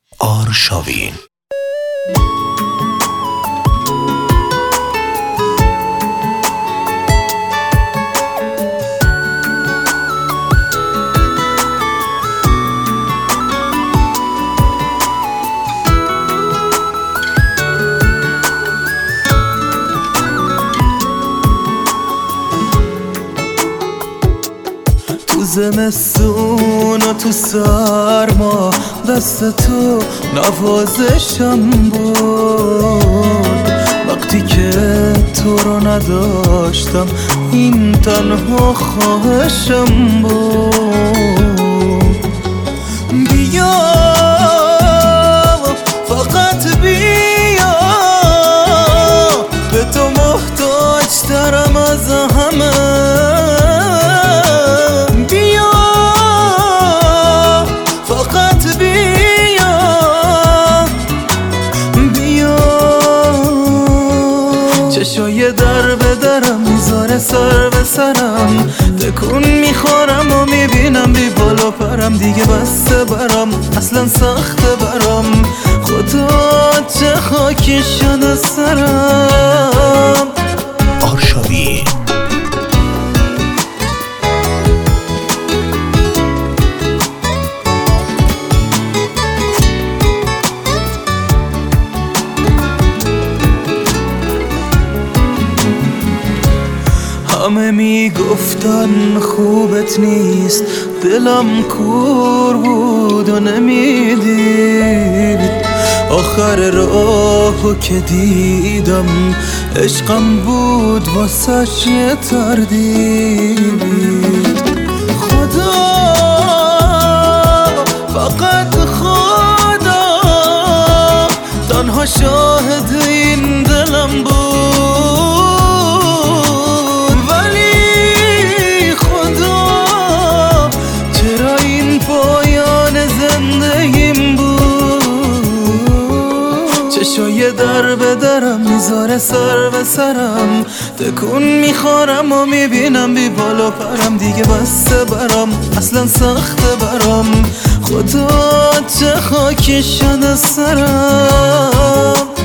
آرشاوین. تو زمستون و تو سرما دست تو نوازشم بود. وقتی که تو رو نداشتم این تنها خواهشم بود. بیا فقط بیا، به تو محتاج ترم از همه. چشای در به درم میذاره سر به سرم، تکون میخورم و میبینم بی بالا پرم. دیگه بسته برم، اصلا سخته برم، خدا چه خاکی شده سرم. آرشاوین. همه میگفتن خوبت نیست، دلم کور بود و نمیدید. آخر راهو که دیدم عشقم بود واسش یه تردید. خدا فقط خدا تنها شاهد این دلم بود. چشای در به درم میذاره سر به سرم، تکون میخورم و میبینم بی بالا پرم. دیگه بسته برم، اصلا سخته برم، خدا چه خاکی شده سرم.